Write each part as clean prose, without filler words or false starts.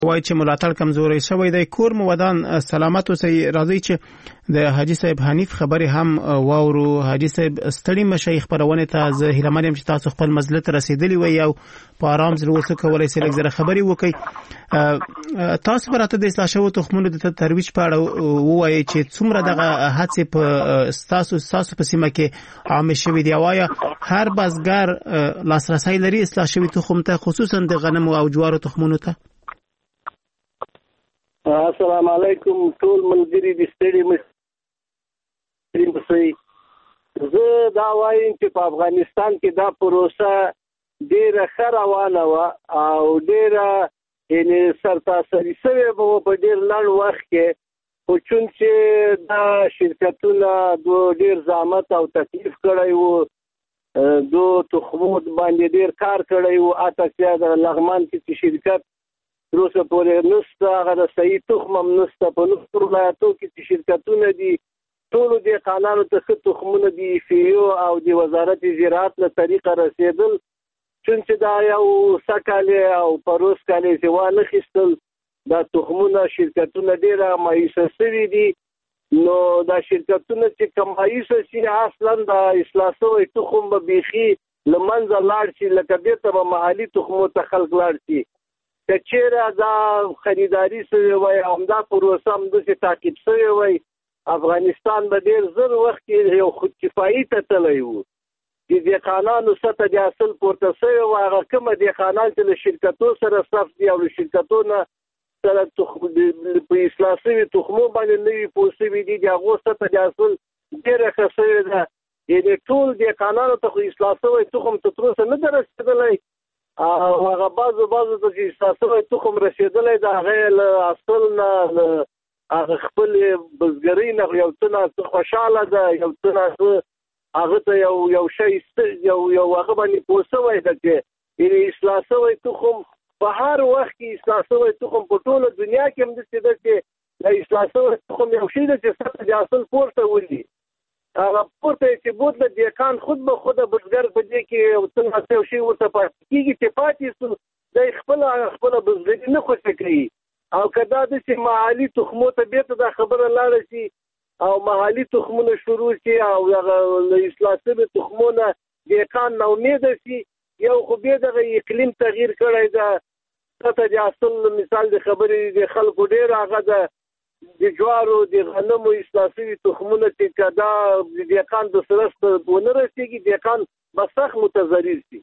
وای چې ملاتړ کمزوري شوی دی. کور مو ودان سلامت اوسئ. راځي چې د حاجی صاحب حنیف خبرې هم واورو. حاجی صاحب ستړي مشي خبرونه ته زه هیله منم چې تاسو خپل منزل ته رسیدلی وي او په آرام سره اوسه کولای شئ لږ زره خبرې وکړئ. تاسو براته د اصلاح شوو تخمونو د ترویج په اړه وایي چې څومره دغه هڅې په تاسو په سیمه کې عام شوي دی. وایا هر بازګر لاسرسي لري اصلاح شوي تخم ته، خصوصا د غنمو او جوارو تخمونو ته؟ السلام علیکم ټول ملګري د ستړي مشي. زه دا وایم چې په افغانستان کې دا پروسه ډیره ښه روانه وه او ډیره یعنې سرتاسري شوې به وه په ډېر لنډ وخت کې، خو چون چې دا شرکتونه ډېر زحمت او تکلیف کړی و، دو تخمو باندې ډېر کار کړی و. اتکیا د لغمان کې چې شرکت روسه پورې نسته، هغه د صحیح تخم هم نسته. په نورو ولایتو کې چې شرکتونه دي ټولو دهقانانو ته ښه تخمونه د FAO او د وزارت زراعت له طریقه رسېدل، چون چې دا یو سکاله او پروس کاله چې وانه خستل دا تخمونه شرکتونه ډېره مایوسه شوي دي. نو دا شرکتونه چې کوم مایوسه شي اصلا دا اصلاح شوی تخم به بیخي له منځه لاړ شي، لکه بېرته به محلي تخمو ته خلک لاړ شي. که چېرې دا خریداري شوې وای او همدا پروسه همداسې تعقیب شوې وای، افغانستان به ډېر زر وخت کې یو خودکفایي ته تللی و. د دهقانانو سطح د حاصل پورته شوی و. هغه کومه دهقانان چې له شرکتو سره صف دي او له شرکتو نه سره په اصلاح شوي تخمو باندې نوي پوه شوي دي، د هغو سطح د حاصل ډېره ښه شوې ده. یعنې ټول دهقانانو ته خو اصلاح شوی تخم تر اوسه نه ده رسېدلی، او هغه بعضو ته چې اصلاح شوی تخم رسېدلی د هغه له حاصل نه هغه خپل بزګرۍ نه یو څه نه خوشحاله ده، یو څه نه هغه ته یو شی یو هغه باندې پوه شوی ده چې یعنې اصلاح شوی تخم په هر وخت کې اصلاح شوی تخم په ټوله دنیا کې همداسې ده چې د اصلاح شوی تخم یو شی ده چې سطح د حاصل پورته ولي. هغه پورته چې بوتله دهقان خود به خوده بزګر په دې کې یو څه یو شی ورته پاتې کېږي چې پاتې شو دی خپله بزګري نه خوښه کوي. او که دا داسې محلي تخمو ته بېرته دا خبره لاړه شي او محلي تخمونه شروع شي او هغه له اصلاح شوي تخمونه دهقان نا امیده شي، یو خو بیا دغه اقلیم تغییر کړی ده. سطح د حاصل مثال د خبرې د خلکو ډېر هغه ده د جوارو د غنمو اصلاح شوي تخمونه چې که دا د دهقان د سرست ونه رسېږي، دهقان به سخت متضرر شي.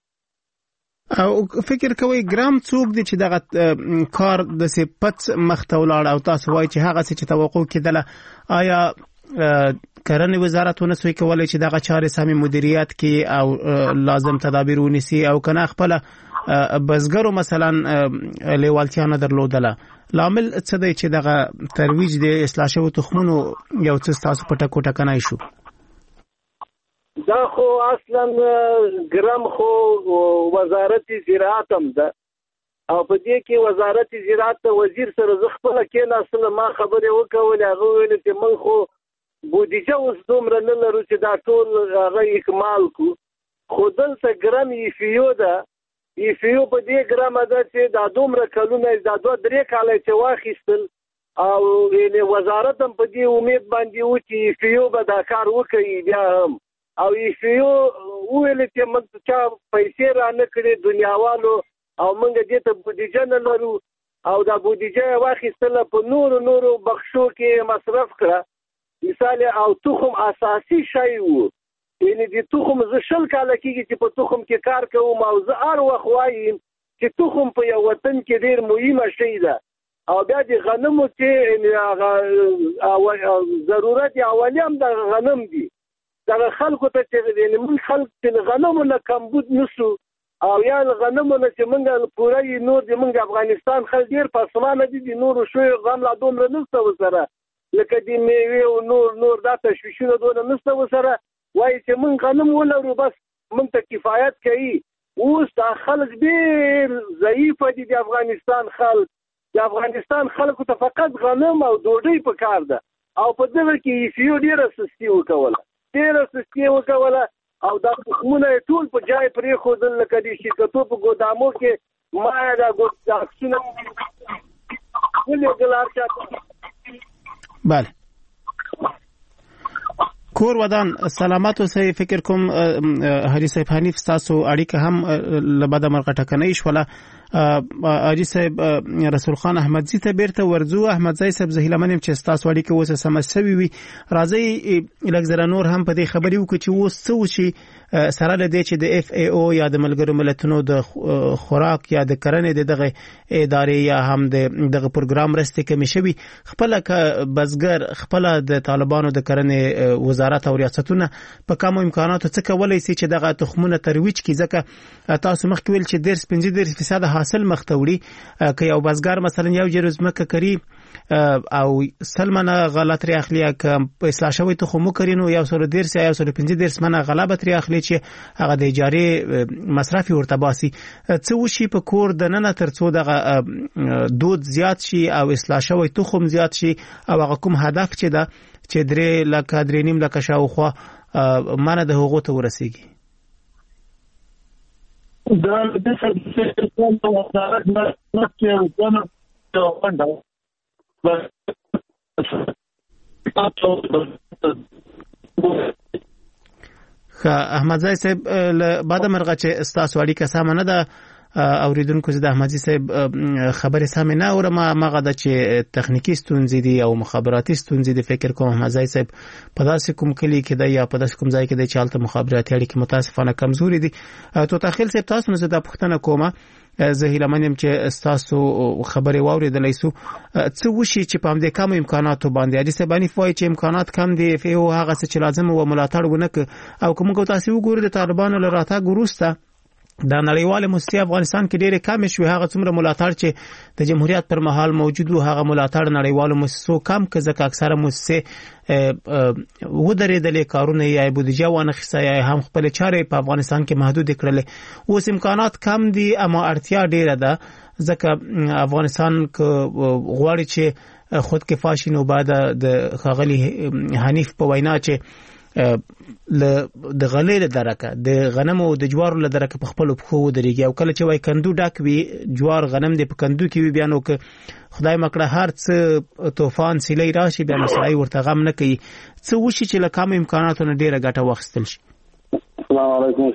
او فکر کوئ ګرام څوک دی چې دغه کار داسې پټ مخ ته ولاړ او تاسو وایئ چې هغه څه چې توقع کېدله، آیا کرنې وزارت ونه سوی کولی چې دغه چارې سمې مدیریت کړي او لازم تدابیر ونیسي، او که نه خپله بزګرو مثلا لیوالتیا نه درلودله؟ لامل څه دی چې دغه ترویج د اصلاح شوو تخمونو یو څه ستاسو په ټکو ټکنی شو؟ دا خو اصلا ګرام خو وزارت زراعت هم ده او په دې کې وزارت زراعت ته وزیر سره زه خپله کېناستلم، ما خبرې وکولې، هغه ویلې چې موږ خو بودیجه اوس دومره نه لرو چې دا ټول هغه اکمال کړو. خو دلته ګرام FAO ده، FAO په دې ګرامه ده چې دا دومره کلونه دا 2-3 کاله چې واخیستل او وزارت هم په دې امید باندې و چې FAO به دا کار وکړي بیا هم. او FAO وویل چې موږ چا پیسې را نه کړې دنیاوالو او موږ دې ته بودیجه نه لرو او دا بودیجه یې واخیستله په نورو بخشو کې مصرف کړه. مثال او تخم اساسي شی و، یعنې د تخم زه 20 کاله کېږي چې په تخم کې کار کوم او زه هر وخت وایم چې تخم په یو وطن کې ډېر مهمه شی ده. او بیا د غنمو چې ضرورت اولی هم د غنم دي. دغه خلکو ته چې موږ خلک چې غنمو نه کمبود نسو او یا غنمو نه چې موږ پوره نور د موږ افغانستان خلک ډېر پاسمانه دي، د نورو شوی غم لا دومره نسته ورسره، لکه د میوې او نور دا تشویشونه دونه نسته ورسره. وایي چې موږ غنم ولرو بس موږ ته کفایت کوي. اوس دا خلک ډېر ضعیفه دي. د افغانستان خلکو ته فقط غنم او ډوډۍ په کار ده او په دغه کې FAO ډېره سستي وکوله او دا تخمونه ټول په جای پرېښودل، لکه د شرکتو په ګودامو کې ما دا عکسونه ولګلار چا بله کور ودان سلامات اوسئ. فکر کوم حاجی صاحب حنیف تاسو اړیکه هم لبدا مرغه ټکنۍ شوله. حاجی صاحب رسول خان احمدزی ته بیرته ورځو. احمدزی صاحب زه هیله منم چې تاسو اړیکه اوس سم شوي وي. راځي لږ زره نور هم په دې خبرې وکړو چې اوس څه وشي سره له دې چې د اف ای او یا د ملګرو ملتونو د خوراک یا د کرنې دغه ادارې یا هم دغه پروګرام رسته کمی شوی خپل بزګر خپل د طالبانو د کرنې وزارت او ریاستونه په کوم امکاناتو څه کولای شي چې دغه تخمونه ترویج کی ځکه تاسو مخکې ویل چې 15% حاصل مختوري که یو بزګر مثلا یو جرز مکه کری او سلمنه غلط ری اخلي که اصلاح شوی تخمو کرینو یو سره درس یا 15 منه غلبت ری اخلي چې هغه د اجاره مصرفي ورته باسي. څه وشي په کور د نن ترڅو دغه دود زیات شي او اصلاح شوی تخم زیات شي او هغه کوم هدف چې دا چې 3 لک 3.5 لک شاوخوا منه د حقوق ته ورسیږي. دا د څه کوم وزارت نه کې وګڼه احمدزی صاحب بعد مرغه چې استاسو اړیکه سم نه ده اوریدونکو زه د احمدزی صاحب خبرې سم نه اورم. ماغه د چې تخنیکی ستونزې دي او مخابراتي ستونزې دي. فکر کوم احمدزی صاحب په داسې کوم کلی کې دی یا په داسې کوم ځای کې دی چې حالت مخابراتي اړیکې متاسفانه کمزوري دي. تو تخیل صاحب تاسو نه زه د پښتنه کومه زه هیله منم چې تاسو خبرې واوریدلای سو څه وشي چې په همدې کم امکاناتو باندې حاجی صاحب وایي چې امکانات کم دي او هغه څه چې لازم و ملاتړ ونه او کوم تاسو وګورئ د طالبانو له راتګ وروسته د نړیوال موسسې افغانستان کې ډېر کم شوی. هغه څومره ملاتړ چې د جمهوریت پر مهال موجود و هغه ملاتړ نړیوال موسسو کم که ځکه اکثره موسسې ودرېدلې کارونه یا بودیجه وانه خسته یا هم خپل چارې په افغانستان کې محدود کړل. اوس امکانات کم دي اما اړتیا ډېره ده ځکه افغانستان غواړي چې خود کفا شي. نو بعد د خاغلی حنیف په وینا چې د غلې له درکه د غنمو او د جوارو له درکه په خپل پخو درېږي او کله چې وای کندو ډک وي جوار غنم د په کندو کې وي بیانو که خدای مکړه هر څه طوفان سیلۍ راشي بیا مسلای ورته غم نه کوي. څه وشي چې له کم امکاناتو نه ډیره ګټه واخیستل شي؟ السلام علیکم.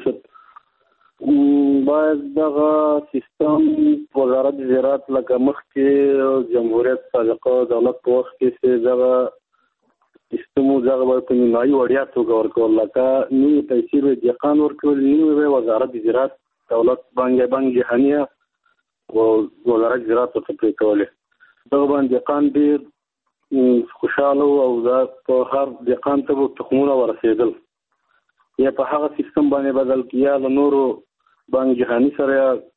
باید دغه سیستم وزارت زراعت لکه مخکې جمهوریت سابقه دولت په وخت کې چې دغه سیستمو دغه په نیمایي وړیا توګه ورکول لکه نیمې پیسې به دهقان ورکول نیمې به وزارت زراعت دولت بانک جهانیه او وزارت زراعت ته پرې کولې. دغه باندې دهقان ډېر خوشاله او دا په هر دهقان ته به تخمونه ورسېدل یا په هغه سیستم باندې بدل کیا له نورو بانک جهانی سره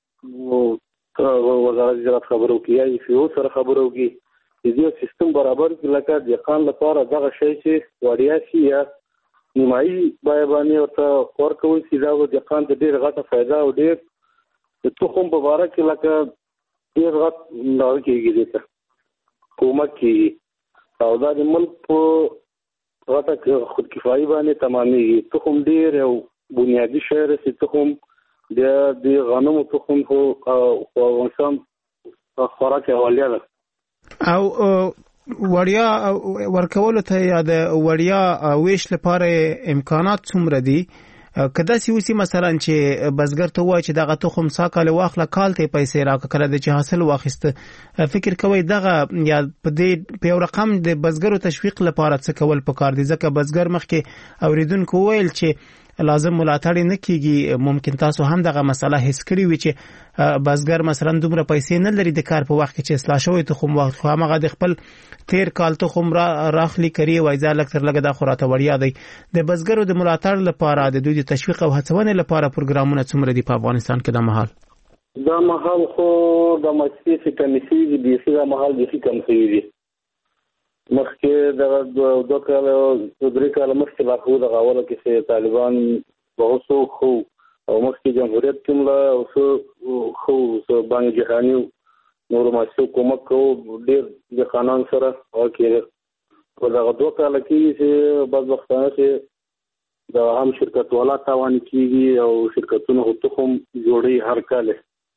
وزارت زراعت خبرو کیا یې سره خبرو کی دې سیستم برابر لکه دهقان لپاره دغه شی چې وړیا شي یا نیمایي باندې ورته ورکول شي دا د دهقان د ډېر غټه فایده او ډېر د تخم په باره کې لکه ډېر غټ نه کېږي دې کومک کېږي او دا د ملک په غټه خود کفایي باندې تمامېږي. تخم ډېر یو بنیادي شی رسي تخم د غنمو تخم خو افغانستان خوراک اولیا ده او وړیا ورکول ته یا د وړیا ویش لپاره امکانات څومره دي؟ کدا سی وسی مثلا چې بزګر ته وای چې دغه تخم ساکاله واخله کال ته پیسې راکړه د چې حاصل واخیست فکر کوي دغه یا په دې په یو رقم د بزګرو تشویق لپاره څه کول پکار دي ځکه بزګر مخکې اوریدونکو ویل چې لازم ملاتړ نه کیږي. ممکن تاسو هم دغه مسله حس کړی وي چې بزګر مثلا دومره پیسې نه لري د کار په وخت کې چې اصلاح شوی تخم واخلي خو هغه د خپل تیر کال تخم راخلی کوي وای ځا لکتر لګه د خوراته وړیا دی. د بزګرو د ملاتړ لپاره د دوی د تشویق او هڅونې لپاره پروګرامونه څومره دي په افغانستان کې د مهال؟ دا مهال خو د مؤسسې کمیسي دي د مهال د کمیسي دي مخکې د 2 کال او 3 کال مخکې لا خو د غاوله کې طالبان بہت خو او مخکې جمهوریت کې مله او خو بانک جهانی نور ماسو کومک کو ډېر د قانون سره او کې په دغه 2 کال کې چې بعض وختونه چې د هم شرکت والا تاوان کیږي او شرکتونه تخم جوړي هر کال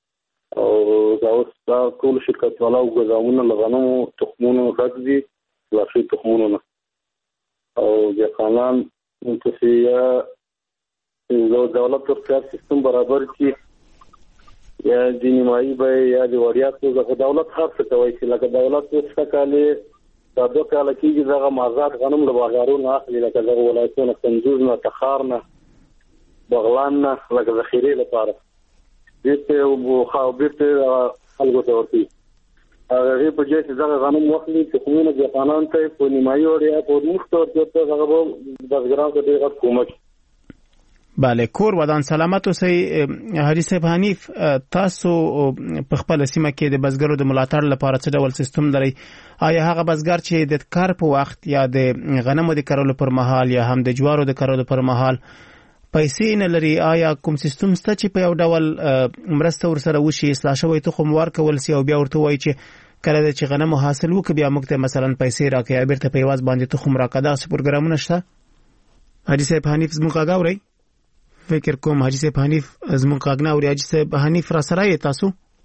او دا اوس ټول شرکت والا ګودامونه لغنمو تخمونو ډک دي لاشي تخمونو نه او د قانون منتفیه د دولت تر سیستم برابر کی یا د نیمایي به یا د وړیا څه د دولت خاص کوي چې لکه دولت څه کاله دا دوه کاله کېږي دغه مازاد غنم له بازارونو اخلي لکه دغه ولایتونو کندوز نه تخار نه بغلان نه لکه ذخیره لپاره دته او خاوبته خلکو ته ورتي هغه په جې چې دغه غنم واخلي چې کومه د قانون ته په نیمایي وړیا په مختور ته هغه د ګرام ته ډېر کومک. بله کور ودان سلامت اوسئ حاجی صاحب حنیف تاسو په خپل سیمه کې د بزګرو د ملاتړ لپاره څه ډول سیستم لري؟ آیا هغه بزګر چې د کار په وخت یا د غنمو د کرلو پر مهال یا هم د جوارو د کرلو پر مهال پیسې نه لري، آیا کوم سیستم شته چې په یو ډول مرسته ورسره وشي اصلاح شوی تخم ورکول سي او بیا ورته وایي چې کله چې غنمو حاصل وکړي بیا موږ ته مثلا پیسې راکړي یا بیرته په یواز باندې تخم راکړه؟ دا څه پروګرامونه شته؟ حاجی صاحب حنیف زموږ غاوري فکر کوم حاجی صاحب حنیف زموږ غاغنا او حاجی صاحب حنیف را سره تاسو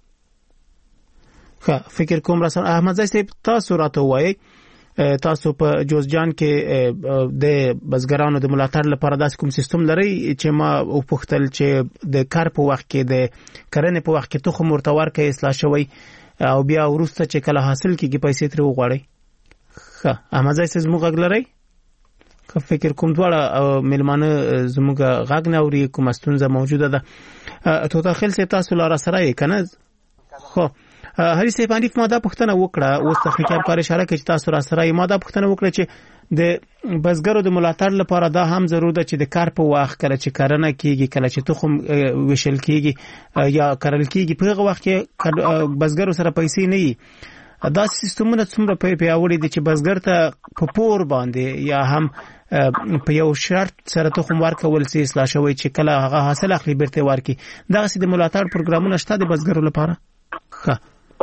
ښه فکر کوم را سره احمد صاحب تاسو راته وایي تاسو په جوزجان کې د بزګرانو د ملاتړ لپاره داس کوم سیستم لري چې ما او پختل چې د کار په وخت کې د کرنې په وخت کې تخم ورتور کې اصلاح شوی او بیا ورسته چې کله حاصل کیږي پیسې تر وغواړي؟ ښه احمد صاحب زموږ غاغ لري که فکر کوم دواړه ملمانه زموږ غاغ نه اوري کوم ستونزه موجوده ده ته داخل سي تاسو لاره سره یې کنه؟ خو حاجی صاحب حنیف ما دا پوښتنه وکړه اوس تخنیکی کار اشاره کوي چې تاسو را سره ما دا پوښتنه وکړه چې د بزګرو د ملاتړ لپاره دا هم ضرور ده چې د کار په وخت کله چې کرنه کیږي کله چې تخم وشل کیږي یا کرل کیږي په هغه وخت کې بزګرو سره پیسې نه وي، دا سیستمونه څومره پیاوړي دي چې بزګر ته په پور باندې یا هم په یو شرط سره تخم ورکول سي اصلاح شوی چې کله هغه حاصل اخلي بیرته ورکي؟ دا سي د ملاتړ پروګرامونه شته د بزګرو لپاره؟ ښه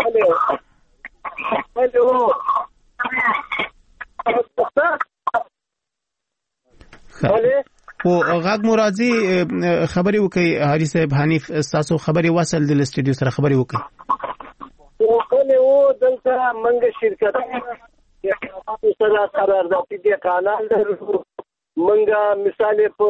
او غاغ مرادي خبري وکي حاجی صاحب حنیف تاسو خبري وصل د استودیو سره خبري وکي او دلته منګ شرکت سره قراردادي د قانون درو منګه مثال په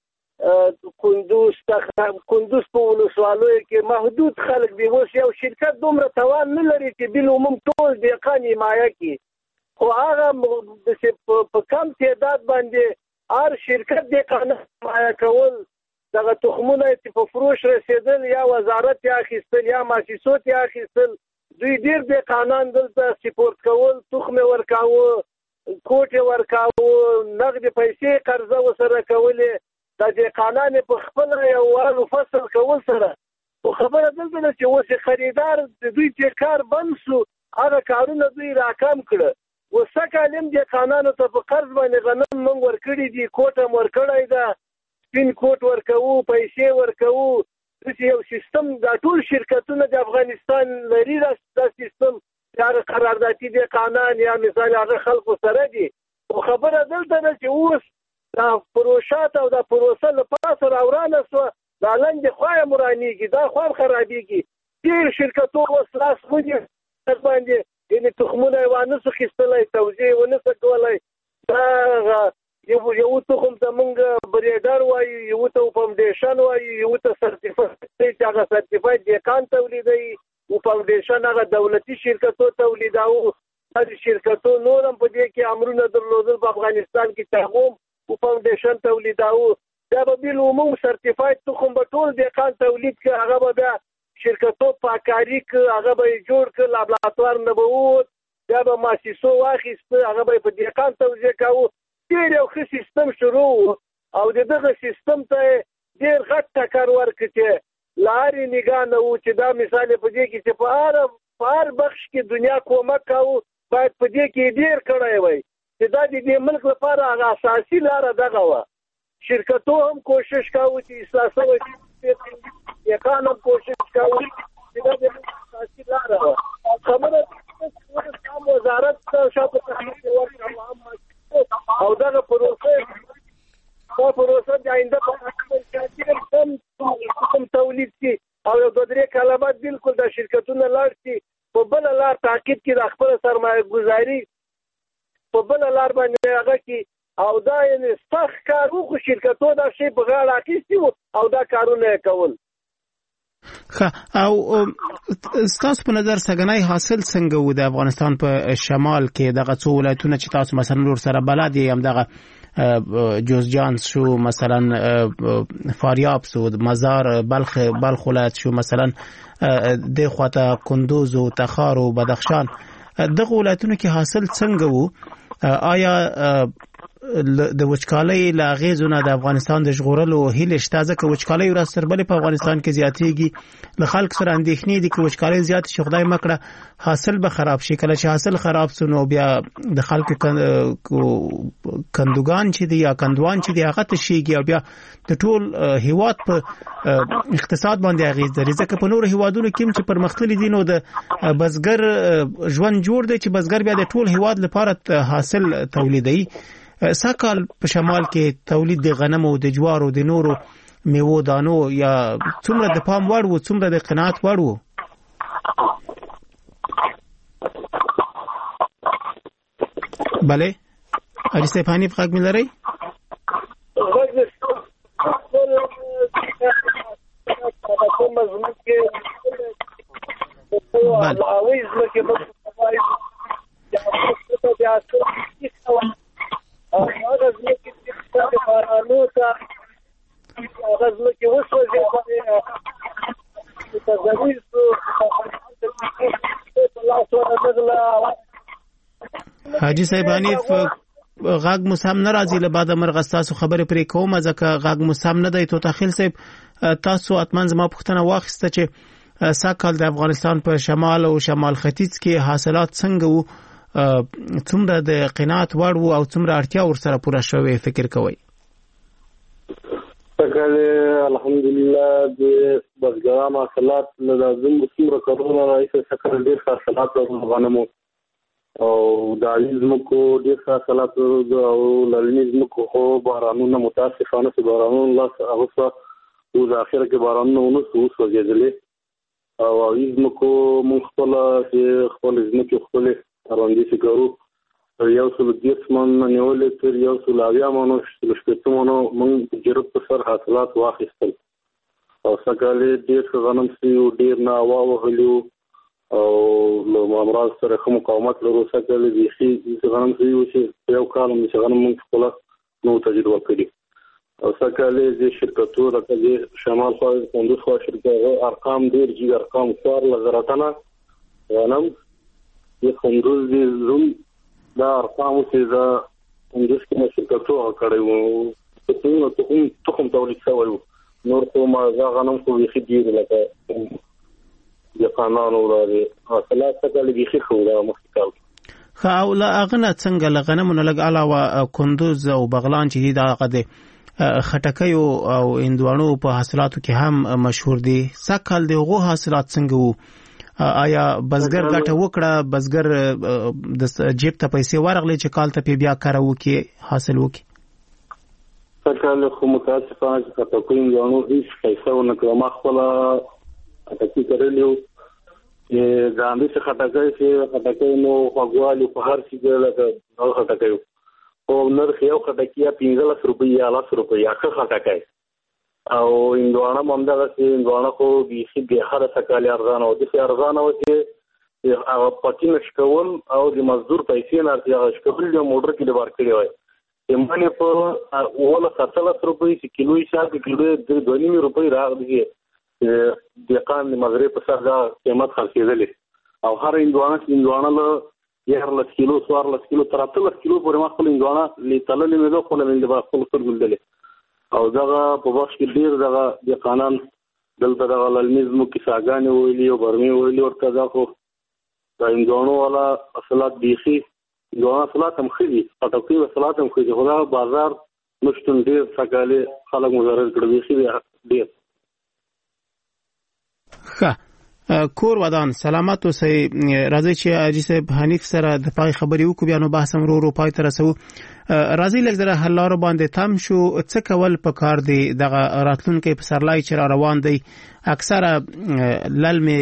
کندوز په ولسوالۍ کې محدود خلک دی، اوس یو شرکت دومره توان نه لري چې بل عموم ټول دهقان حمایه کړي، خو هغه په کم تعداد باندې هر شرکت دهقان حمایه کول دغه تخمونه چې په فروش رسیدل یا وزارت یا اخیستل یا مؤسسات یا اخیستل دوی ډیر دهقانان دلته سپورت کول، تخم ورکاوه، کوټه ورکاوه، نقد پیسې قرضه وسره کولې د دهقانان په خپل یو والو فصل کول سره خو خبره دلته چې اوس خریدار دوی چې کار بند شو هغه کارونه دوی راکم کړه، وسکالم دهقانانو ته په قرض باندې غنم موږ ورکړي دي، کوټه ورکړی ده، سپین کوټ ورکوو، پیسې وروکوو، یو سیستم دا ټول شرکتونه د افغانستان لري دا سیستم یا قراردادي دهقانان یا مثال هغه خلکو سره دي، خو خبره دلته ده چې اوس دا پروشات او دا پروسه له پاسه راورانه سو دا لنډ خوای مرانیږي دا خوان خرابېږي، ډېر شرکتو اوس لاس مونږ باندې یعنی تخمونه وانه څه خستلای توزیع ونه څه کولای دا یو تخم ته مونږ بریډر وایي، یو ته فاونډیشن وایي، یو ته سرټیفایډ چې هغه سرټیفایډ دهقان تولیدوي او فاونډیشن هغه دولتي شرکتو تولیداو، دا شرکتو نور هم په دې کې امرونه درلودل په افغانستان کې تهموم او فاونډیشن تولیداو، دا به بل عموم سرټیفایډ تخم به ټول دهقان تولید کړي، هغه به بیا شرکتو پاکاری کړي، هغه به جوړ کړي، لابراتوار نه به ووت، بیا به مؤسسو واخیست، هغه به په دهقان توزیع کاوه، ډېر یو ښه سیستم شروع او دغه سیستم ته ډېر غټ ټکر ورکړي چې لارې نگاه نه و چې دا مثال په دې کې چې په هر بخش کې دنیا کومک کاوه باید په دې کې ډېر کړی وای چې دا د دې ملک لپاره هغه اساسي لاره دغه وه، شرکتو هم کوشش کاوه چې اصلاح شوی دهقان هم کوشش کاوه چې دا د اساسي لاره وه، خبره وزارت شاته تحقیق ورکړه او دغه پروسه د آینده په اړه کم تولید کی او د 2-3 کاله بعد بالکل د شرکتونه لاړ شي په بل لار تعقیب کې د خپل سرمایه گذاري په بل لار باندې هغه کې او دا یعنی سخت کار وکړو شرکتو دا شی په غاړه اخیستی وو او دا کارونه کول. او ستاسو په نظر سګنای حاصل څنګه وو د افغانستان په شمال کې دغه څو ولایتونه چې تاسو مثلا نور سره بلد یې هم دغه جوزجان شو مثلا فاریاب شو مزار بلخ ولایت شو مثلا د خواته کندوز او تخار او بدخشان دغه ولایتونه کې حاصل څنګه وو؟ آیا د وچکالۍ له اغیزونه د افغانستان د ژغورلو هیله شته؟ ځکه وچکالۍ ورځ تر بلې په افغانستان کې زیاتېږي، له خلک سره اندېښنې دي چې وچکالۍ زیات شي خدای مکړه حاصل به خراب شي. کله چې حاصل خراب شي نو بیا د خلکو کندوګان چې دي یا کندوان چې دي هغه تشيږي او بیا د ټول هیواد په اقتصاد باندې اغیز لري. ځکه په نور هیوادونو کې چې پرمختللي دي نو د بزګر ژوند جوړ دی چې بزګر بیا د ټول هیواد لپاره حاصل تولیدوي. ساکال په شمال کې تولید د غنمو او د جوارو د نورو میوو دانو یا څومره د پام وړ وو څومره د قناعت وړ وو؟ بله حاجي صاحب حنیف غږ مې لرئ؟ حاجی صاحب حنیف غږ مو سم نه راځي، له بعده مرغه تاسو خبرې پرې کوم ځکه غږ مو سم نه دی. توتاخیل صاحب تاسو اتمن زما پوښتنه واخیسته چې ساکال د افغانستان په شمال او شمال ختیځ کې حاصلات څنګه وو، څومره د قناعت وړ وو او څومره اړتیا ورسره پوره شوې فکر کوئ؟ الحمدلله د بزګرانو حاصلات لازم څومره کارونه راځي شکل ډیر حاصلات غنمو او د علیزمکو ډیر حاصلات او لالنیزمکو خو بارانونه متاسفانه چې بارانونه الله هغه او د اخر کې بارانونه ونسو وسوځېدلې او علیزمکو مون خپل ځمکې خپل اراندې سګرو یو څل 10 من نیولې تر یو څل 20 منو شپږ منو مونږ جرب پر سر حاصلات واخیستل او سګالې ډیر غنم سي او ډیر نه واوهلو او له امراض سره کوم مقاومت لرو سګالې دي چې غنم سي او چې یو کال چې غنم مونږ خپل نو تجربه کړی او سګالې د شرکتو د شمال خو کندوز خو شرکتو ارقام ډیر جی ارقام څوار لزراتنه غنم د کندوز د زوم دا ارقام چې دا کندوز کې شرکتو کړي وو ته تخم تولید شوی نور کومه غنم خو یې خدي لکه د قانون ولري حاصلات څخه لږی خو دا مخکال خو لا اغنه څنګه لغنمونه لګ علاوه کندوز او بغلان چې دا قد خټکیو او اندوانو په حاصلاتو کې هم مشهور دي. سکل دغه حاصلات څنګه وو؟ آیا بزګر ګټه وکړه؟ بزګر د جیب ته پیسې ورغلې چې کال ته بیا کار وکړي حاصل وکړي؟ سکل خو متاسفانه چې تاسو یو هیڅ پیسې ونه ما خپل اټکی کړلیو چې ځاندې څخه خټکای نو غواړي په هر څه لکه خټکای او نرخ یو خټکیا 15 روپۍ یا 10 روپۍ اخر خټکای او اندوانه مونږه چې اندوانه خو به هر سکالي ارزانه او د ارزانه او چې هغه پاتین شکول او د مزدور پیسې نه ارزیه شکول د موټر کې د ورکړي وای یمنه په اوله 17 روپۍ چې کیلو حساب کیلو د 2.5 روپۍ راغلی د قان مغرب په سر دا قیمت خرڅېدلې او هر اندوانه له 11 کیلو 14 کیلو تر 13 کیلو پورې ما خپل اندوانه لیتللې مې دوه خپل د خپل سترګل او دغه په وخت کې ډیر دغه د قانون دلته دغه لالمیزمو کې ساګانې ویلي او برمي ویلي ورته دا خو د اندوانو والا اصلات دیخي اندوانه اصلات هم خېدي پټوکي اصلات هم خېدي خدا بازار مشتون ډیر ساګالې خلک مزارل کړي دیخي ډیر ښه کور ودان سلامت اوسئ. راځي چې حاجی صاحب حنیف سره د پای خبرې وکړو، بیا نو بحث هم ورو پای ته رسو. راځي لږ زره حل لارو باندې تم شو. څه کول پکار دی دغه راتلونکي پسرلای چې را روان دی؟ اکثره للمې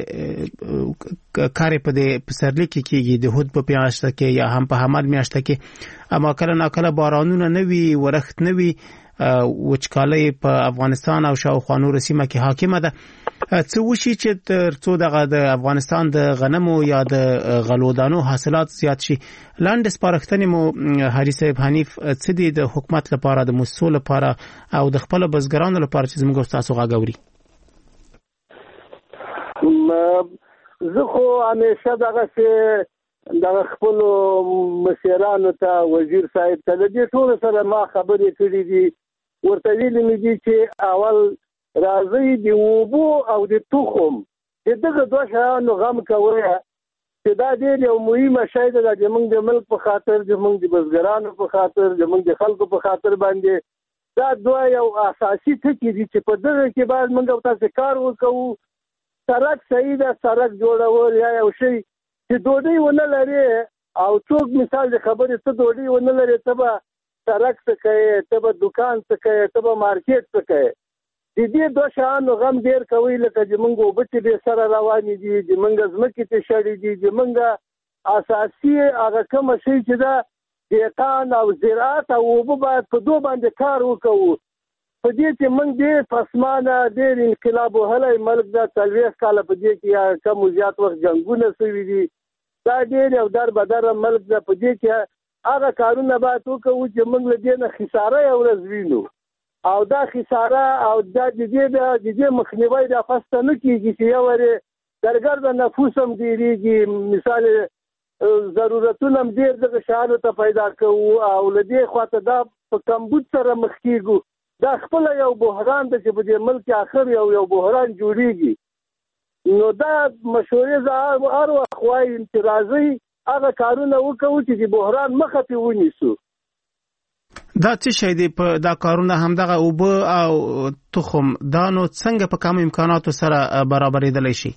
کار په دې پسرلی کې کیږي، د هود په میاشت کې یا هم په حمل میاشت کې، اما کله ناکله بارانونه نه وي، ورښت نه وي، وچکالي په افغانستان او شاوخوا نورو سیمه کې حاکمه ده. څه وشي چې ترڅو د افغانستان د غنمو یا د غلودانو حاصلات زیات شي؟ لاندې سپارښتنې مو حاجی صاحب حنیف څه دي د حکومت لپاره، د موسسو لپاره او د خپل بزګرانو لپاره چې زموږ تاسو غاګوري؟ زه خو همیشه دغه خپل مشرانو ته، وزیر صاحب ته، د دې ټول سره ما خبرې کړې دي. ورته ویلي مې دي چې اول راځي د اوبو او د تخم د دغه دوه شیانو غم کوي، چې دا ډېر یو مهمه شی ده زموږ د ملک په خاطر، زموږ د بزګرانو په خاطر، زموږ د خلکو په خاطر باندې دا دوه یو اساسي ټکي دي چې په دغه کې باید موږ تاسو کار وکړو. سړک صحیح ده، سړک جوړول یا یو شی چې ډوډۍ ونه لري او څوک مثال د خبرې ته ډوډۍ ونه لري، ته به سړک څه کوي، ته به دکان څه کوي، ته به مارکیټ څه کوي. د دې دوه شیانو غم ډېر کوي، لکه زموږ اوبه چې ډېر سره روانې دي، زموږ ځمکې چې شړې دي، زموږ اساسي هغه کومه شی چې ده دهقان او زراعت او اوبه باید په دوه باندې کار وکړو. په دې چې موږ ډېر پسمانه ډېر انقلاب وهلی ملک ده، 40 کاله په دې کې یا کم زیات وخت جنګونه شوي دي، دا ډېر یو در بدره ملک ده. په دې کې هغه کارونه باید وکړو چې موږ له دې نه خساره یو ورځ وینو، او دا خساره او دا د دې مخنیوی دا فسته نه کېږي چې یو ورې درګرده نفوس هم ډېرېږي، مثال ضرورتونه هم ډېر دغه شیانو ته پیدا کوو او له دې خواته دا په کمبود سره مخ کېږو. دا خپل یو بحران ده چې په دې ملک آخر یو بحران جوړیږي. نو دا مشورې زه هر وخت وایم چې راځئ هغه کارونه وکړو چې د بحران مخه پرې ونیسو. دا څه شی دی په دا کارونه همدغه اوبه او تخم دا نو څنګه په کم امکاناتو سره برابرېدلی شي؟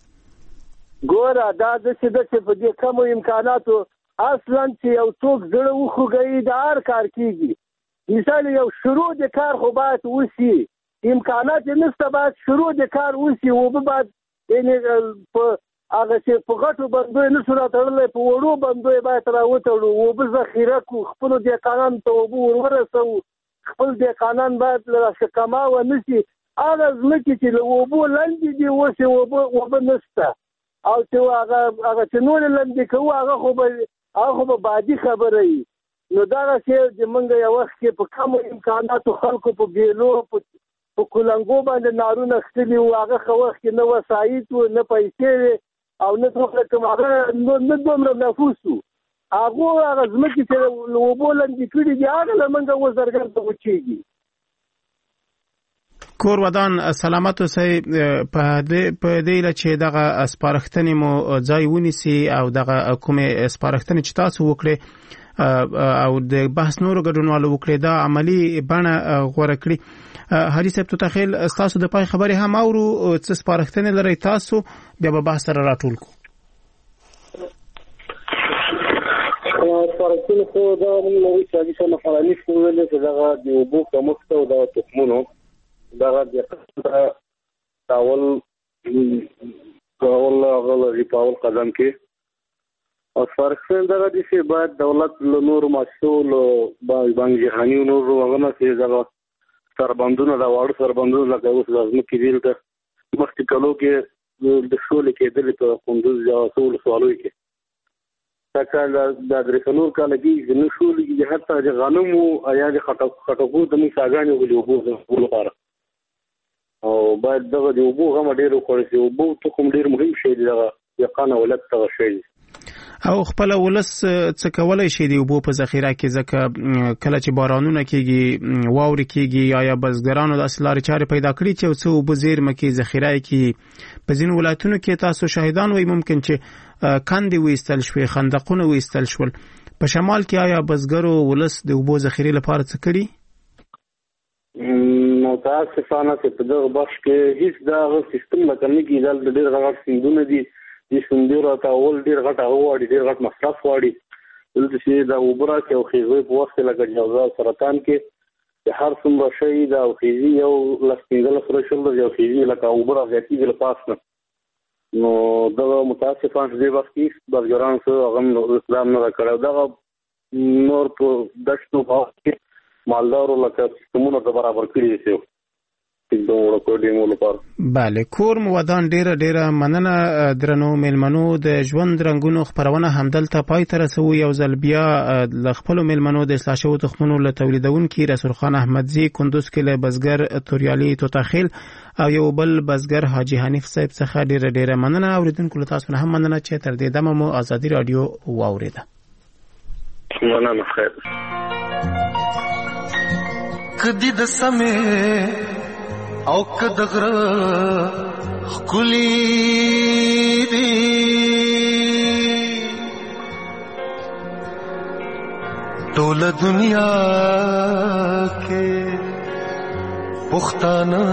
ګوره دا داسې ده چې په دې کمو امکاناتو اصلا چې یو څوک زړه وخوږوي د هر کار کېږي. مثال یو شروع د کار خو باید وشي، امکانات یې نشته، باید شروع د کار وشي. اوبه باید یعنې په هغه چې په غټو بندو یې نشو راتړلی، په وړو بندو یې باید راوتړو، اوبه ذخیره کړو، خپلو دهقانانو ته اوبه ورورسوو. خپل دهقانان باید کما ونه شي. هغه ځمکې چې له اوبو لندې دي اوس یې اوبه نشته، او چې هغه چې نورې لندې کوو هغه خو به بادي خبره وي. نو دغه شی زمونږ یو وخت کې په کمو امکاناتو خلکو په بیلو په کولنګو باندې نارونه اخیستلي وو، هغه ښه وخت کې نه وسایط وو، نه پیسې وې او نه دومره نفوس وو. هغه ځمکې چې له اوبو لندې کړي دي هغه له موږ اوس درګرده وچېږي. کور ودان سلامت اوسئ. په دې چې دغه سپارښتنې مو ځای ونیسي او دغه کومې سپارښتنې چې تاسو وکړئ او د بحث نورو ګډونوالو وکړي دا عملی بڼه غوره کړي. حاجی صاحب توتخیل تاسو د پای خبرې هم اورو، څه سپارښتنې لرئ تاسو بیا به بحث سره راټول کړو. سپارښتنې خو دا موږ نوې چې حاجي صاحب فرانیف وویل چې دغه د اوبو کمښت او د تخمونو دغه د تاول ریپاول قدم کې او سپارښتنې دغه دي چې باید دولت له نورو مؤسسو له بانک جهاني او نورو هغه نه چې دغه سربندونه د واړو سربندونه لکه اوس د ځمکې دلته مخکې کلو کې د شولې کېدلې په کندوز یا سول سوالوي کې دا کال د درې کاله کې نه شولې کې حتی د غنمو یا د خټکو د موږ څاګانې ولې اوبو لپاره او باید دغه د اوبو هم ډېر وکړي چې اوبو تخم ډېر مهم شی دی دغه یقانه ولادت ته شي او خپل ولس څه کولای شي دی اوبو په ذخیره کې، ځکه کله چې بارانونه کېږي واوري کېږي یا بزګرانو د اصلاري چارې پیدا کړي چې څه اوبو زیرمه کې ذخیره کې په ځینو ولایتونو کې تاسو شاهدان وي ممکن چې کندې وایستل شوې، خندقونه وایستل شول. په شمال کې آیا بزګرو ولس د اوبو ذخیرې لپاره څه کړي؟ متاسفانه چې په دغه بخش کې هیڅ دغه سیستم لکه نه کېدل. د ډېر غټ سیندونه دي، د سیندو راټول ډېر غټ هغه غواړي، ډېر غټ مصرف غواړي. دلته چې د اوبه راکړي او خیزوی په وخت کې لکه جوزا سرطان کې چې هر څومره شی د خیزي یو 15 سره یو خیزي لکه اوبه راځي له پاس نه. نو دغه متاسفانه دې وخت کې بزګران څه هغه اسلام نه کړو. دغه نور په دښتو کې مالدارو لکه سیستمونه د برابر کړی شي. بله، کور مو ودان ډیره مننه درنو میلمنو. د ژوند رنگونو خبرونه همدلته پای ته رسوي. یو ځل بیا ل خپل میلمنو د اصلاح شوو تخمونو له تولیدونکو رسول خان احمدزي کندوز کې له بزګر توریالي توتاخیل او یو بل بزګر حاجی حنیف صاحب څخه ډیره مننه. اوریدونکو له تاسو نه هم مننه چې تر دې دمه مو ازادي رادیو واوریده. مننه. خیر. کدی د سمې او کدغر خلی دی ټول دنیا کې پښتانه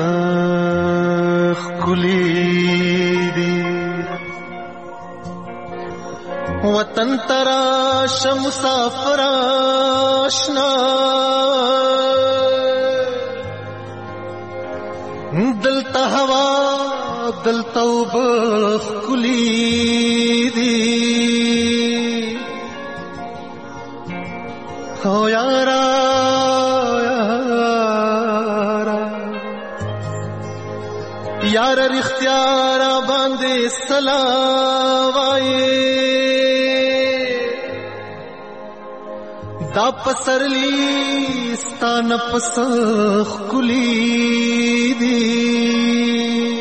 خلی دی وطن ترا شمسافر آشنا دلتا ہوا دلتا بخ کلی دی ہو یارا یارا یارا اختیارا باندے سلاوائے دا پسرلی ستان پسخ کلی دی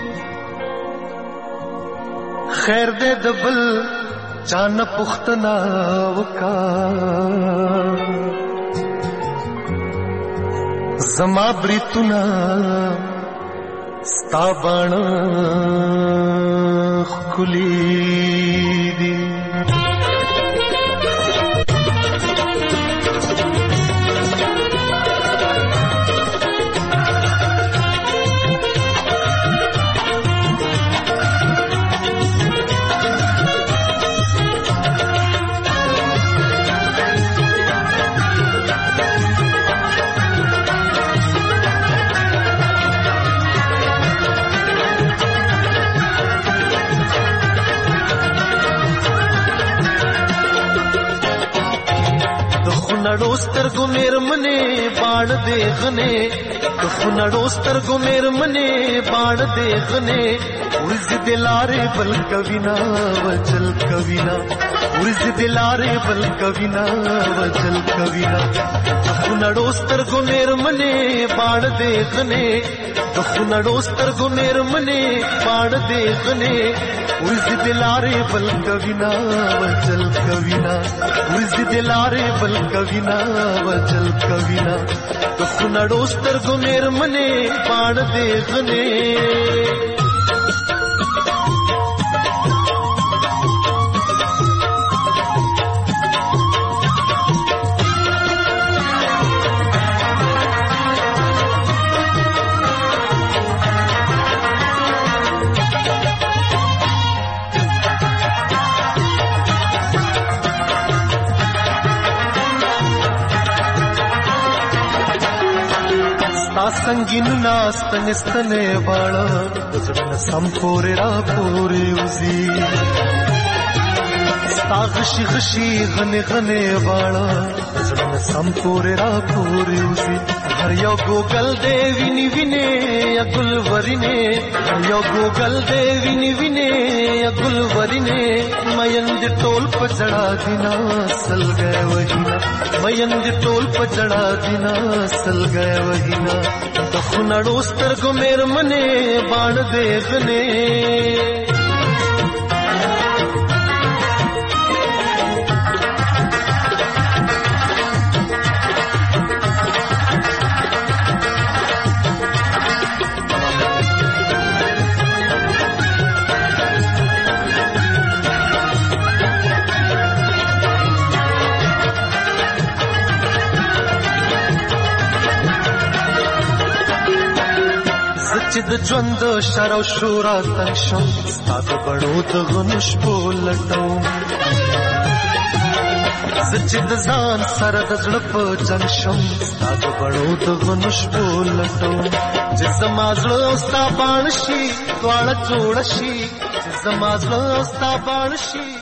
خیر دے دبل چان پختنا وکا زما بریتنا ستابان کلی دی नड़ोस्तर गो मेर मने बाण देखने नड़ोस्तर गो मेर मने बाण देखने उर्ज दिलारे बल कविना वचल कविना उर्ज दिलारे बल कविना वचल कविना नड़ोस्तर गो मेर मने बाण देखने नड़ोस्तर गो मेर मने बाण देखने उर्ज दिलारे बल कविना वचल कविना उर्ज दिलारे बल कविना वचल कविना तो नड़ोस्तर गो मेर मने बाण देखने संगीन नास्तन स्तने बाळा संपोरे रापोरे उजी गशी गशी घने घने बाळा संपोरे रापोरे उजी हर यो गोगल देविनी विने अगुलवरिने हर यो गोगल देविनी विने अगुलवरिने मयंद टोल पर चढ़ा दिना सल गए वहीना मयंद टोल पर चढ़ा दिना सल गए वहीना तो नड़ोस्तर को मेर मने बाण देखने چې د ژوند شر او شورا تنګ شم ستا د بڼو د غنو شپو لټوم زه چې د ځان سره د زړه په جنګ شم ستا د بڼو د غنو شپو لټوم چې زما زړه او ستا باڼه شي دواړه جوړه شي چې زما زړه او ستا باڼه شي